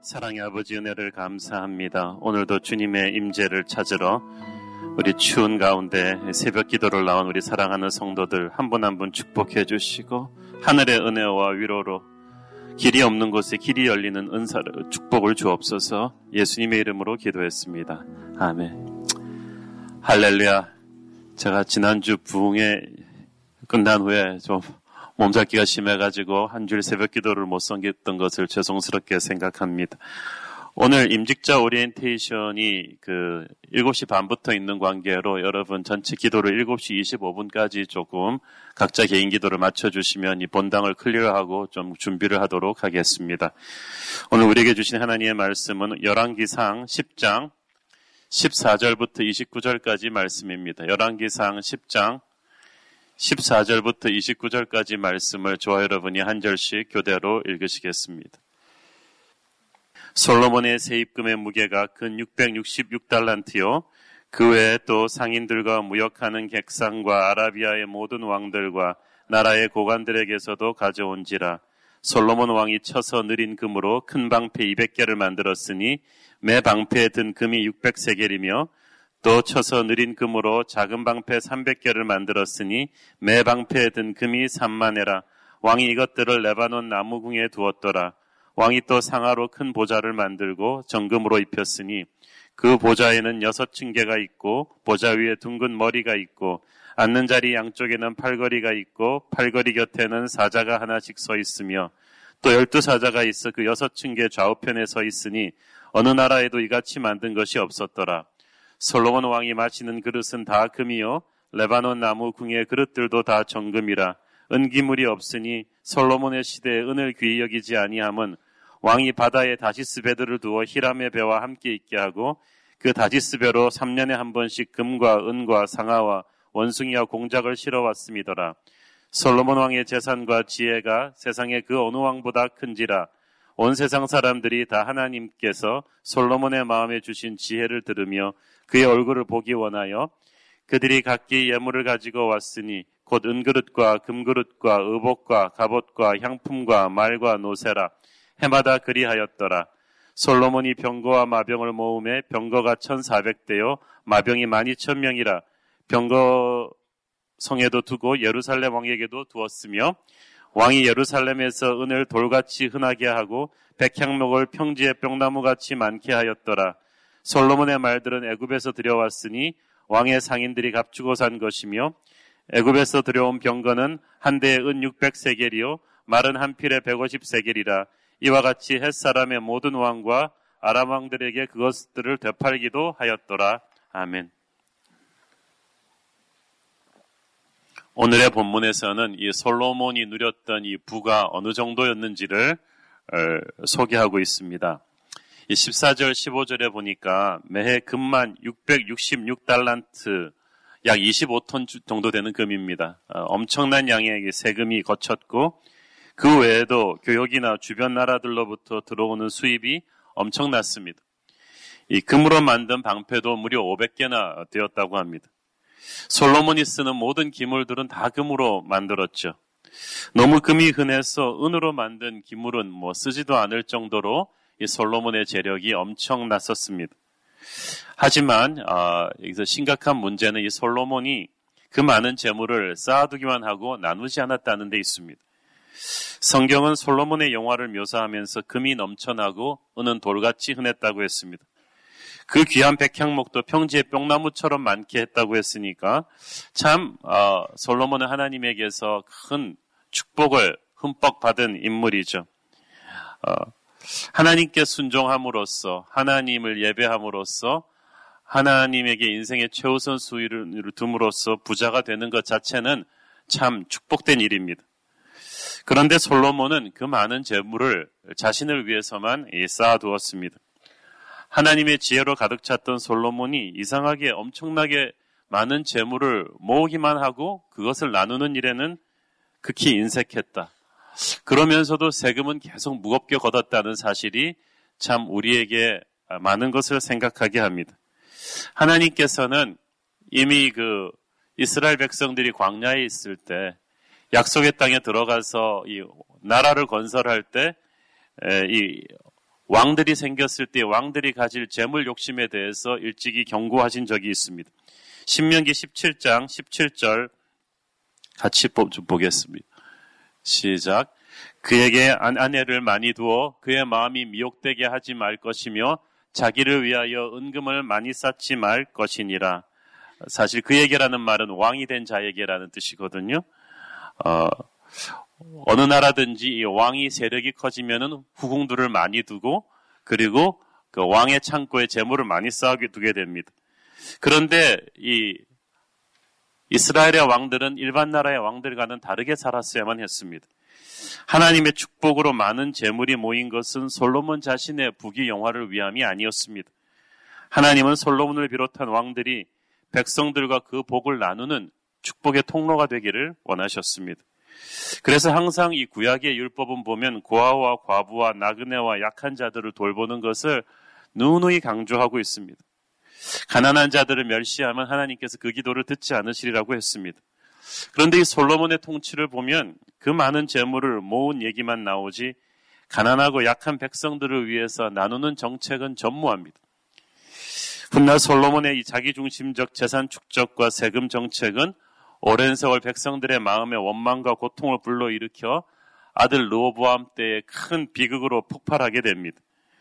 사랑의 아버지 은혜를 감사합니다. 오늘도 주님의 임재를 찾으러 우리 추운 가운데 새벽 기도를 나온 우리 사랑하는 성도들 한 분 한 분 축복해 주시고 하늘의 은혜와 위로로 길이 없는 곳에 길이 열리는 은사를 축복을 주옵소서. 예수님의 이름으로 기도했습니다. 아멘. 할렐루야. 제가 지난주 부흥회 끝난 후에 좀 몸살기가 심해가지고 한 주일 새벽 기도를 못 섬겼던 것을 죄송스럽게 생각합니다. 오늘 임직자 오리엔테이션이 7시 반부터 있는 관계로 여러분 전체 기도를 7시 25분까지 조금 각자 개인 기도를 맞춰주시면 이 본당을 클리어하고 좀 준비를 하도록 하겠습니다. 오늘 우리에게 주신 하나님의 말씀은 열왕기상 10장 14절부터 29절까지 말씀입니다. 열왕기상 10장 14절부터 29절까지 말씀을 저와 여러분이 한 절씩 교대로 읽으시겠습니다. 솔로몬의 세입금의 무게가 근 666달란트요. 그 외에 또 상인들과 무역하는 객상과 아라비아의 모든 왕들과 나라의 고관들에게서도 가져온지라. 솔로몬 왕이 쳐서 느린 금으로 큰 방패 200개를 만들었으니 매 방패에 든 금이 600세겔이며 또 쳐서 느린 금으로 작은 방패 300개를 만들었으니 매 방패에 든 금이 3만에라. 왕이 이것들을 레바논 나무궁에 두었더라. 왕이 또 상아로 큰 보좌를 만들고 정금으로 입혔으니 그 보좌에는 6층계가 있고 보좌 위에 둥근 머리가 있고 앉는 자리 양쪽에는 팔걸이가 있고 팔걸이 곁에는 사자가 하나씩 서 있으며 또 12사자가 있어 그 6층계 좌우편에 서 있으니 어느 나라에도 이같이 만든 것이 없었더라. 솔로몬 왕이 마시는 그릇은 다 금이요 레바논 나무 궁의 그릇들도 다 정금이라. 은기물이 없으니 솔로몬의 시대에 은을 귀히 여기지 아니함은 왕이 바다에 다시스 배들을 두어 히람의 배와 함께 있게 하고 그 다시스 배로 3년에 한 번씩 금과 은과 상아와 원숭이와 공작을 실어왔음이더라. 솔로몬 왕의 재산과 지혜가 세상의 그 어느 왕보다 큰지라. 온 세상 사람들이 다 하나님께서 솔로몬의 마음에 주신 지혜를 들으며 그의 얼굴을 보기 원하여 그들이 각기 예물을 가지고 왔으니 곧 은그릇과 금그릇과 의복과 갑옷과 향품과 말과 노새라. 해마다 그리하였더라. 솔로몬이 병거와 마병을 모음에 병거가 1400대요 마병이 12000명이라. 병거 성에도 두고 예루살렘 왕에게도 두었으며 왕이 예루살렘에서 은을 돌같이 흔하게 하고 백향목을 평지에 뿅나무같이 많게 하였더라. 솔로몬의 말들은 애굽에서 들여왔으니 왕의 상인들이 값주고 산 것이며 애굽에서 들여온 병거는 한 대에 은 600세겔이요 말은 한 필에 150세겔이라. 이와 같이 헷사람의 모든 왕과 아람 왕들에게 그것들을 되팔기도 하였더라. 아멘. 오늘의 본문에서는 이 솔로몬이 누렸던 이 부가 어느 정도였는지를 소개하고 있습니다. 이 14절 15절에 보니까 매해 금만 666달란트 약 25톤 정도 되는 금입니다. 엄청난 양의 세금이 거쳤고 그 외에도 교역이나 주변 나라들로부터 들어오는 수입이 엄청났습니다. 이 금으로 만든 방패도 무려 500개나 되었다고 합니다. 솔로몬이 쓰는 모든 기물들은 다 금으로 만들었죠. 너무 금이 흔해서 은으로 만든 기물은 쓰지도 않을 정도로 이 솔로몬의 재력이 엄청났었습니다. 하지만 여기서 심각한 문제는 이 솔로몬이 그 많은 재물을 쌓아두기만 하고 나누지 않았다는 데 있습니다. 성경은 솔로몬의 영화를 묘사하면서 금이 넘쳐나고 은은 돌같이 흔했다고 했습니다. 그 귀한 백향목도 평지의 뿅나무처럼 많게 했다고 했으니까 참 솔로몬은 하나님에게서 큰 축복을 흠뻑 받은 인물이죠. 하나님께 순종함으로써 하나님을 예배함으로써 하나님에게 인생의 최우선 수위를 둠으로써 부자가 되는 것 자체는 참 축복된 일입니다. 그런데 솔로몬은 그 많은 재물을 자신을 위해서만 쌓아두었습니다. 하나님의 지혜로 가득 찼던 솔로몬이 이상하게 엄청나게 많은 재물을 모으기만 하고 그것을 나누는 일에는 극히 인색했다. 그러면서도 세금은 계속 무겁게 걷었다는 사실이 참 우리에게 많은 것을 생각하게 합니다. 하나님께서는 이미 이스라엘 백성들이 광야에 있을 때 약속의 땅에 들어가서 이 나라를 건설할 때 이 왕들이 생겼을 때 왕들이 가질 재물 욕심에 대해서 일찍이 경고하신 적이 있습니다. 신명기 17장 17절 같이 좀 보겠습니다. 시작. 그에게 아내를 많이 두어 그의 마음이 미혹되게 하지 말 것이며 자기를 위하여 은금을 많이 쌓지 말 것이니라. 사실 그에게라는 말은 왕이 된 자에게라는 뜻이거든요. 어느 나라든지 이 왕이 세력이 커지면은 후궁들을 많이 두고 그리고 그 왕의 창고에 재물을 많이 쌓게 두게 됩니다. 그런데 이 이스라엘의 왕들은 일반 나라의 왕들과는 다르게 살았어야만 했습니다. 하나님의 축복으로 많은 재물이 모인 것은 솔로몬 자신의 부귀 영화를 위함이 아니었습니다. 하나님은 솔로몬을 비롯한 왕들이 백성들과 그 복을 나누는 축복의 통로가 되기를 원하셨습니다. 그래서 항상 이 구약의 율법은 보면 고아와 과부와 나그네와 약한 자들을 돌보는 것을 누누이 강조하고 있습니다. 가난한 자들을 멸시하면 하나님께서 그 기도를 듣지 않으시리라고 했습니다. 그런데 이 솔로몬의 통치를 보면 그 많은 재물을 모은 얘기만 나오지 가난하고 약한 백성들을 위해서 나누는 정책은 전무합니다. 훗날 솔로몬의 이 자기중심적 재산 축적과 세금 정책은 오랜 세월 백성들의 마음에 원망과 고통을 불러일으켜 아들 르호보암 때의 큰 비극으로 폭발하게 됩니다.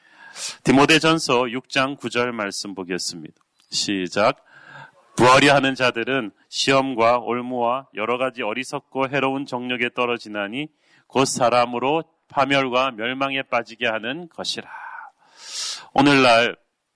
디모데전서 6장 9절 말씀 보겠습니다. 시작. 부하려 하는 자들은 시험과 올무와 여러 가지 어리석고 해로운 정력에 떨어지나니 곧 사람으로 파멸과 멸망에 빠지게 하는 것이라. 오늘날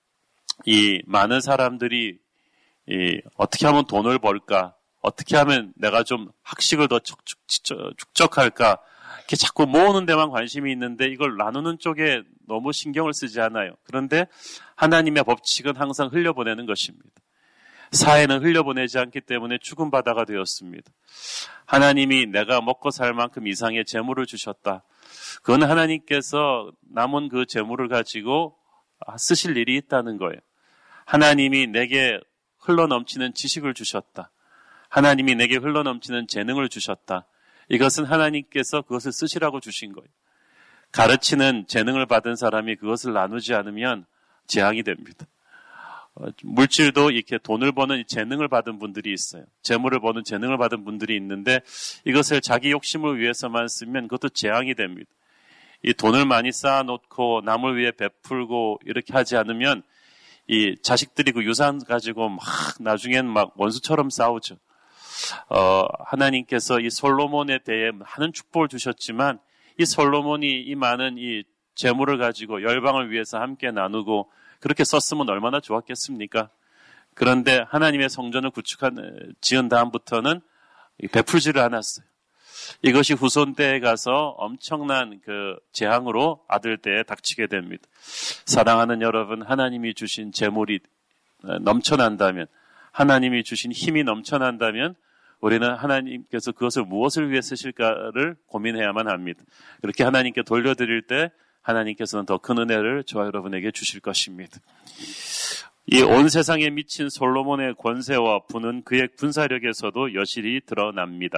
이 많은 사람들이 어떻게 하면 돈을 벌까? 어떻게 하면 내가 좀 학식을 더 축적할까? 이렇게 자꾸 모으는 데만 관심이 있는데 이걸 나누는 쪽에 너무 신경을 쓰지 않아요. 그런데 하나님의 법칙은 항상 흘려보내는 것입니다. 사회는 흘려보내지 않기 때문에 죽은 바다가 되었습니다. 하나님이 내가 먹고 살 만큼 이상의 재물을 주셨다. 그건 하나님께서 남은 그 재물을 가지고 쓰실 일이 있다는 거예요. 하나님이 내게 흘러넘치는 지식을 주셨다. 하나님이 내게 흘러넘치는 재능을 주셨다. 이것은 하나님께서 그것을 쓰시라고 주신 거예요. 가르치는 재능을 받은 사람이 그것을 나누지 않으면 재앙이 됩니다. 물질도 이렇게 돈을 버는 재능을 받은 분들이 있어요. 재물을 버는 재능을 받은 분들이 있는데 이것을 자기 욕심을 위해서만 쓰면 그것도 재앙이 됩니다. 이 돈을 많이 쌓아놓고 남을 위해 베풀고 이렇게 하지 않으면 이 자식들이 그 유산 가지고 막 나중엔 막 원수처럼 싸우죠. 하나님께서 이 솔로몬에 대해 많은 축복을 주셨지만 이 솔로몬이 이 많은 이 재물을 가지고 열방을 위해서 함께 나누고 그렇게 썼으면 얼마나 좋았겠습니까? 그런데 하나님의 성전을 지은 다음부터는 베풀지를 않았어요. 이것이 후손 때에 가서 엄청난 그 재앙으로 아들 때에 닥치게 됩니다. 사랑하는 여러분, 하나님이 주신 재물이 넘쳐난다면, 하나님이 주신 힘이 넘쳐난다면 우리는 하나님께서 그것을 무엇을 위해 쓰실까를 고민해야만 합니다. 그렇게 하나님께 돌려드릴 때 하나님께서는 더 큰 은혜를 저와 여러분에게 주실 것입니다. 이 온 세상에 미친 솔로몬의 권세와 부는 그의 군사력에서도 여실히 드러납니다.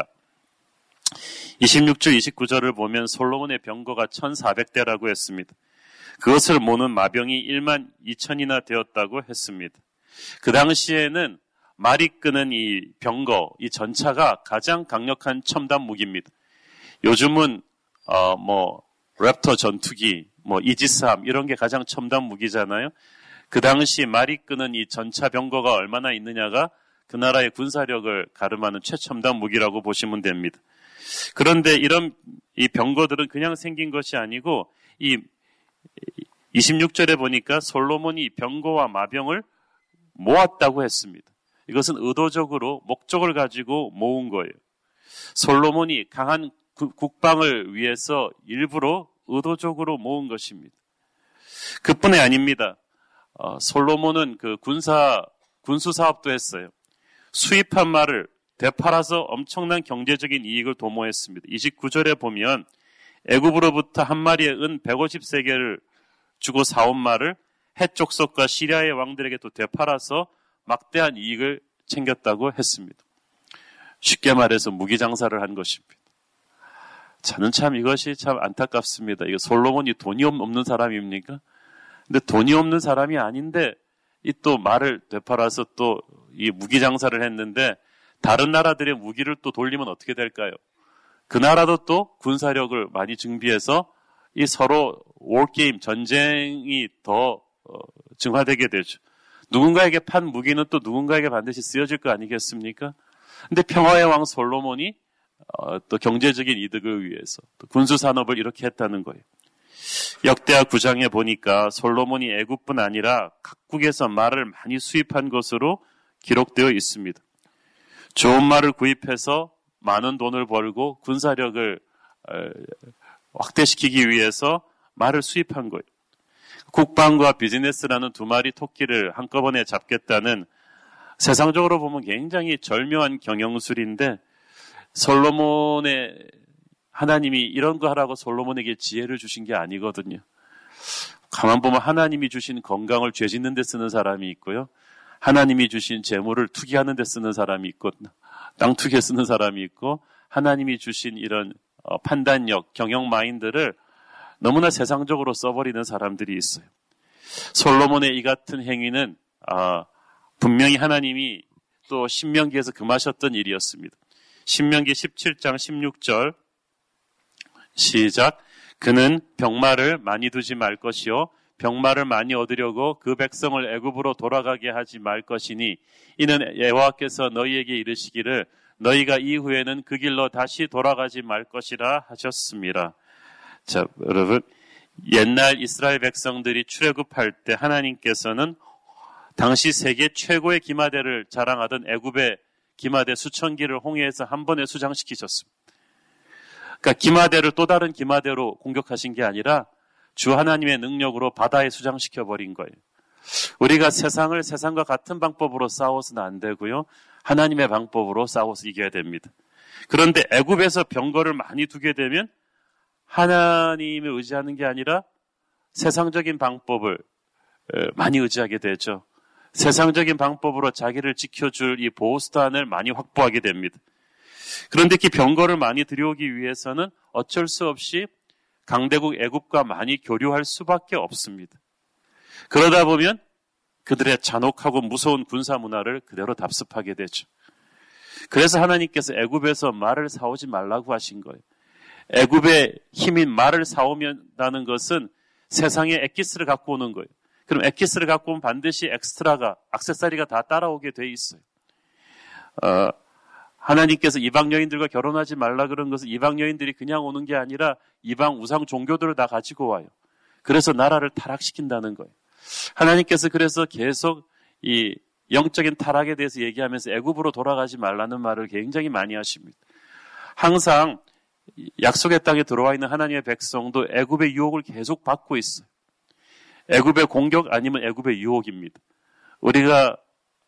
26절 29절을 보면 솔로몬의 병거가 1400대라고 했습니다. 그것을 모는 마병이 1만 2천이나 되었다고 했습니다. 그 당시에는 말이 끄는 이 병거, 이 전차가 가장 강력한 첨단 무기입니다. 요즘은 랩터 전투기, 이지스함 이런 게 가장 첨단 무기잖아요. 그 당시 말이 끄는 이 전차 병거가 얼마나 있느냐가 그 나라의 군사력을 가름하는 최첨단 무기라고 보시면 됩니다. 그런데 이런 이 병거들은 그냥 생긴 것이 아니고 이 26절에 보니까 솔로몬이 병거와 마병을 모았다고 했습니다. 이것은 의도적으로 목적을 가지고 모은 거예요. 솔로몬이 강한 국방을 위해서 일부러 의도적으로 모은 것입니다. 그뿐이 아닙니다. 솔로몬은 그 군수 사업도 했어요. 수입한 말을 되팔아서 엄청난 경제적인 이익을 도모했습니다. 29절에 보면 애굽으로부터 한 마리에 은 150세겔을 주고 사온 말을 헷 족속과 시리아의 왕들에게 또 되팔아서 막대한 이익을 챙겼다고 했습니다. 쉽게 말해서 무기 장사를 한 것입니다. 저는 참 이것이 참 안타깝습니다. 이거 솔로몬이 돈이 없는 사람입니까? 근데 돈이 없는 사람이 아닌데 이 또 말을 되팔아서 또 이 무기 장사를 했는데 다른 나라들의 무기를 또 돌리면 어떻게 될까요? 그 나라도 또 군사력을 많이 증비해서 이 서로 월게임, 전쟁이 더 증화되게 되죠. 누군가에게 판 무기는 또 누군가에게 반드시 쓰여질 거 아니겠습니까? 근데 평화의 왕 솔로몬이 또 경제적인 이득을 위해서 또 군수산업을 이렇게 했다는 거예요. 역대하 9장에 보니까 솔로몬이 애굽뿐 아니라 각국에서 말을 많이 수입한 것으로 기록되어 있습니다. 좋은 말을 구입해서 많은 돈을 벌고 군사력을 확대시키기 위해서 말을 수입한 거예요. 국방과 비즈니스라는 두 마리 토끼를 한꺼번에 잡겠다는 세상적으로 보면 굉장히 절묘한 경영술인데 솔로몬의 하나님이 이런 거 하라고 솔로몬에게 지혜를 주신 게 아니거든요. 가만 보면 하나님이 주신 건강을 죄 짓는 데 쓰는 사람이 있고요. 하나님이 주신 재물을 투기하는 데 쓰는 사람이 있고 땅 투기에 쓰는 사람이 있고 하나님이 주신 이런 판단력, 경영 마인드를 너무나 세상적으로 써버리는 사람들이 있어요. 솔로몬의 이 같은 행위는 분명히 하나님이 또 신명기에서 금하셨던 일이었습니다. 신명기 17장 16절 시작. 그는 병마를 많이 두지 말 것이요 병마를 많이 얻으려고 그 백성을 애굽으로 돌아가게 하지 말 것이니 이는 여호와께서 너희에게 이르시기를 너희가 이후에는 그 길로 다시 돌아가지 말 것이라 하셨습니다. 자, 여러분 옛날 이스라엘 백성들이 출애굽할 때 하나님께서는 당시 세계 최고의 기마대를 자랑하던 애굽의 기마대 수천 기를 홍해에서 한 번에 수장시키셨습니다. 그러니까 기마대를 또 다른 기마대로 공격하신 게 아니라 주 하나님의 능력으로 바다에 수장시켜버린 거예요. 우리가 세상을 세상과 같은 방법으로 싸워서는 안 되고요. 하나님의 방법으로 싸워서 이겨야 됩니다. 그런데 애굽에서 병거를 많이 두게 되면 하나님을 의지하는 게 아니라 세상적인 방법을 많이 의지하게 되죠. 세상적인 방법으로 자기를 지켜줄 이 보호수단을 많이 확보하게 됩니다. 그런데 이 병거를 많이 들여오기 위해서는 어쩔 수 없이 강대국 애굽과 많이 교류할 수밖에 없습니다. 그러다 보면 그들의 잔혹하고 무서운 군사 문화를 그대로 답습하게 되죠. 그래서 하나님께서 애굽에서 말을 사오지 말라고 하신 거예요. 애굽의 힘인 말을 사오면다는 것은 세상에 엑기스를 갖고 오는 거예요. 그럼 엑기스를 갖고 오면 반드시 엑스트라가, 액세서리가 다 따라오게 돼 있어요. 하나님께서 이방 여인들과 결혼하지 말라 그런 것은 이방 여인들이 그냥 오는 게 아니라 이방 우상 종교들을 다 가지고 와요. 그래서 나라를 타락시킨다는 거예요. 하나님께서 그래서 계속 이 영적인 타락에 대해서 얘기하면서 애굽으로 돌아가지 말라는 말을 굉장히 많이 하십니다. 항상 약속의 땅에 들어와 있는 하나님의 백성도 애굽의 유혹을 계속 받고 있어요. 애굽의 공격 아니면 애굽의 유혹입니다. 우리가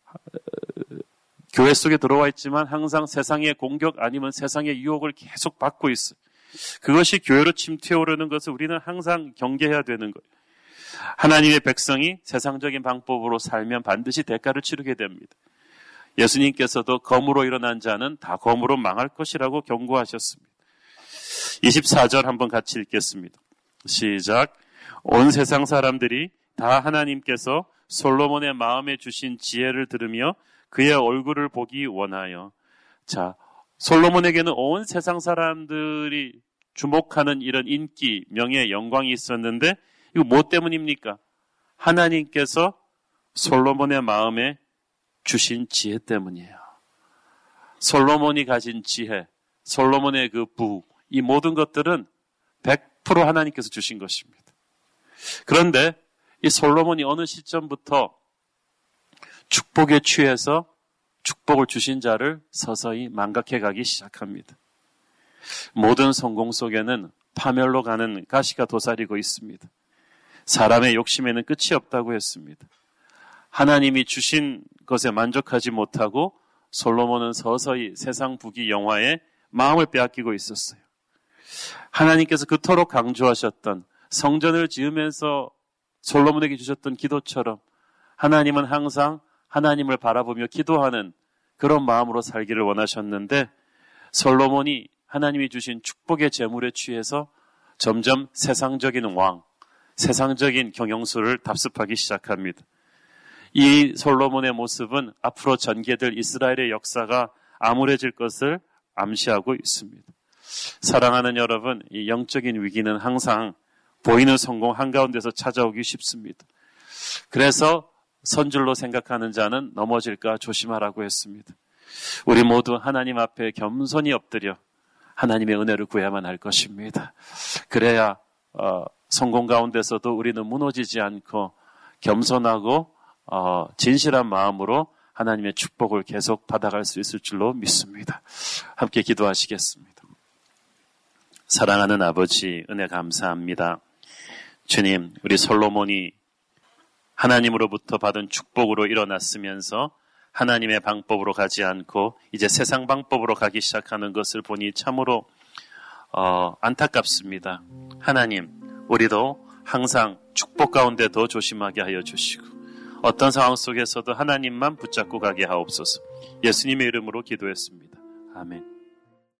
교회 속에 들어와 있지만 항상 세상의 공격 아니면 세상의 유혹을 계속 받고 있어요. 그것이 교회로 침투해 오려는 것을 우리는 항상 경계해야 되는 거예요. 하나님의 백성이 세상적인 방법으로 살면 반드시 대가를 치르게 됩니다. 예수님께서도 검으로 일어난 자는 다 검으로 망할 것이라고 경고하셨습니다. 24절 한번 같이 읽겠습니다. 시작. 온 세상 사람들이 다 하나님께서 솔로몬의 마음에 주신 지혜를 들으며 그의 얼굴을 보기 원하여. 자, 솔로몬에게는 온 세상 사람들이 주목하는 이런 인기, 명예, 영광이 있었는데 이거 뭐 때문입니까? 하나님께서 솔로몬의 마음에 주신 지혜 때문이에요. 솔로몬이 가진 지혜, 솔로몬의 그 부, 이 모든 것들은 100% 하나님께서 주신 것입니다. 그런데 이 솔로몬이 어느 시점부터 축복에 취해서 축복을 주신 자를 서서히 망각해 가기 시작합니다. 모든 성공 속에는 파멸로 가는 가시가 도사리고 있습니다. 사람의 욕심에는 끝이 없다고 했습니다. 하나님이 주신 것에 만족하지 못하고 솔로몬은 서서히 세상 부귀 영화에 마음을 빼앗기고 있었어요. 하나님께서 그토록 강조하셨던 성전을 지으면서 솔로몬에게 주셨던 기도처럼 하나님은 항상 하나님을 바라보며 기도하는 그런 마음으로 살기를 원하셨는데 솔로몬이 하나님이 주신 축복의 재물에 취해서 점점 세상적인 왕, 세상적인 경영수를 답습하기 시작합니다. 이 솔로몬의 모습은 앞으로 전개될 이스라엘의 역사가 암울해질 것을 암시하고 있습니다. 사랑하는 여러분, 이 영적인 위기는 항상 보이는 성공 한가운데서 찾아오기 쉽습니다. 그래서 선줄로 생각하는 자는 넘어질까 조심하라고 했습니다. 우리 모두 하나님 앞에 겸손히 엎드려 하나님의 은혜를 구해야만 할 것입니다. 그래야 성공 가운데서도 우리는 무너지지 않고 겸손하고 진실한 마음으로 하나님의 축복을 계속 받아갈 수 있을 줄로 믿습니다. 함께 기도하시겠습니다. 사랑하는 아버지, 은혜 감사합니다. 주님, 우리 솔로몬이 하나님으로부터 받은 축복으로 일어났으면서 하나님의 방법으로 가지 않고 이제 세상 방법으로 가기 시작하는 것을 보니 참으로 안타깝습니다. 하나님, 우리도 항상 축복 가운데 더 조심하게 하여 주시고 어떤 상황 속에서도 하나님만 붙잡고 가게 하옵소서. 예수님의 이름으로 기도했습니다. 아멘.